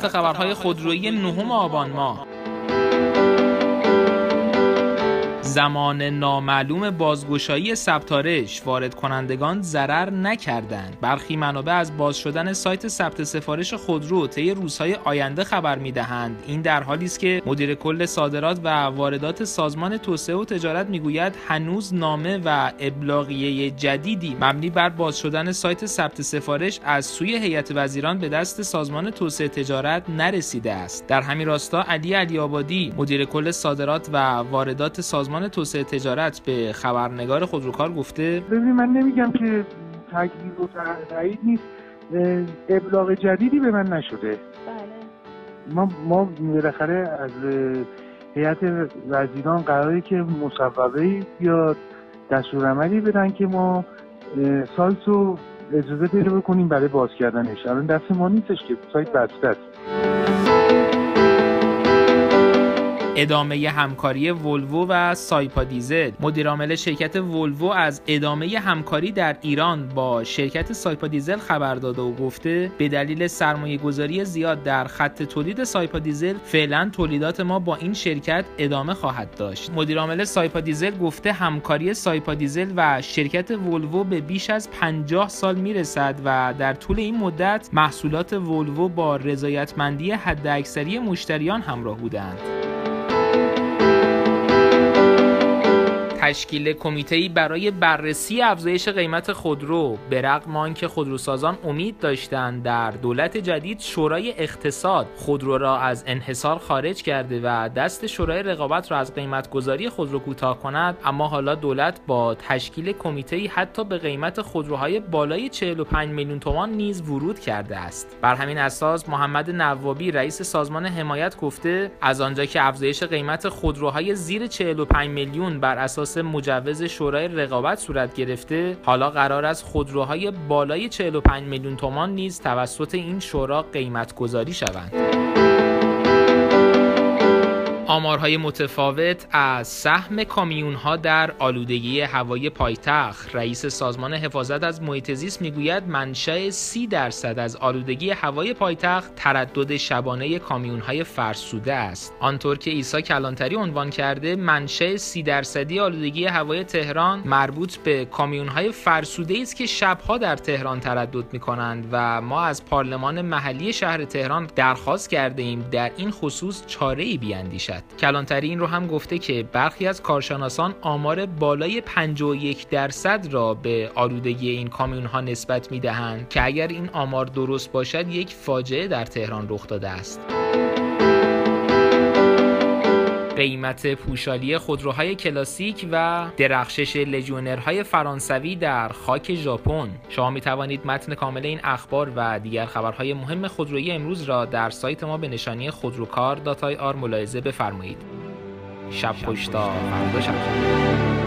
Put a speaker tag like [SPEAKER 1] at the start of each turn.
[SPEAKER 1] ساعت خبرهای خودرویی 9 آبان ماه. زمان نامعلوم بازگشایی ثبتارش، وارد کنندگان ضرر نکردند. برخی منابع از باز شدن سایت ثبت سفارش خودرو طی روزهای آینده خبر می‌دهند. این در حالی است که مدیر کل صادرات و واردات سازمان توسعه و تجارت میگوید هنوز نامه و ابلاغیه جدیدی مبنی بر باز شدن سایت ثبت سفارش از سوی هیئت وزیران به دست سازمان توسعه تجارت نرسیده است. در همین راستا علی آبادی مدیر کل صادرات و واردات سازمان توسعه تجارت به خبرنگار خودروکار گفته
[SPEAKER 2] ببین من نمیگم که تکلیف و تایید نیست، ابلاغ جدیدی به من نشده. بله ما بالاخره از هیئت وزیران قراره که مصوبه‌ای یا دستورالعملی بدن که ما سایت رو اجازه پیدا بکنیم برای باز کردنش. الان دست ما نیستش که سایت بسته است.
[SPEAKER 1] ادامه همکاری ولوو و سایپا دیزل. مدیر عامل شرکت ولوو از ادامه همکاری در ایران با شرکت سایپا دیزل خبر داده و گفته به دلیل سرمایه‌گذاری زیاد در خط تولید سایپا دیزل فعلا تولیدات ما با این شرکت ادامه خواهد داشت. مدیر عامل سایپا دیزل گفته همکاری سایپا دیزل و شرکت ولوو به بیش از 50 سال میرسد و در طول این مدت محصولات ولوو با رضایتمندی حداکثری مشتریان همراه بودند. تشکیل کمیته‌ای برای بررسی افزایش قیمت خودرو. به رغم آنکه خودروسازان امید داشتند در دولت جدید شورای اقتصاد خودرو را از انحصار خارج کرده و دست شورای رقابت را از قیمت‌گذاری خودرو کوتاه کند، اما حالا دولت با تشکیل کمیته‌ای حتی به قیمت خودروهای بالای 45 میلیون تومان نیز ورود کرده است. بر همین اساس محمد نوابی رئیس سازمان حمایت گفته از آنجا که افزایش قیمت خودروهای زیر 45 میلیون بر اساس مجوز شورای رقابت صورت گرفته، حالا قرار است خودروهای بالای 45 میلیون تومان نیز توسط این شورا قیمت گذاری شوند. آمارهای متفاوت از سهم کامیون‌ها در آلودگی هوای پایتخت. رئیس سازمان حفاظت از محیط زیست میگوید منشأ 30% از آلودگی هوای پایتخت تردد شبانه کامیون‌های فرسوده است. آنطور که عیسی کلانتری عنوان کرده، منشأ 30% آلودگی هوای تهران مربوط به کامیون‌های فرسوده است که شب‌ها در تهران تردد می‌کنند و ما از پارلمان محلی شهر تهران درخواست کرده ایم در این خصوص چاره‌ای بیاندیشد. کلانتری این رو هم گفته که برخی از کارشناسان آمار بالای 51% را به آلودگی این کامیون‌ها نسبت می‌دهند که اگر این آمار درست باشد یک فاجعه در تهران رخ داده است. قیمت پوشالی خودروهای کلاسیک و درخشش لژیونرهای فرانسوی در خاک ژاپن. شما می توانید متن کامل این اخبار و دیگر خبرهای مهم خودرویی امروز را در سایت ما به نشانی خودروکار.ir ملاحظه بفرمایید. شب خوش تا فردا شب.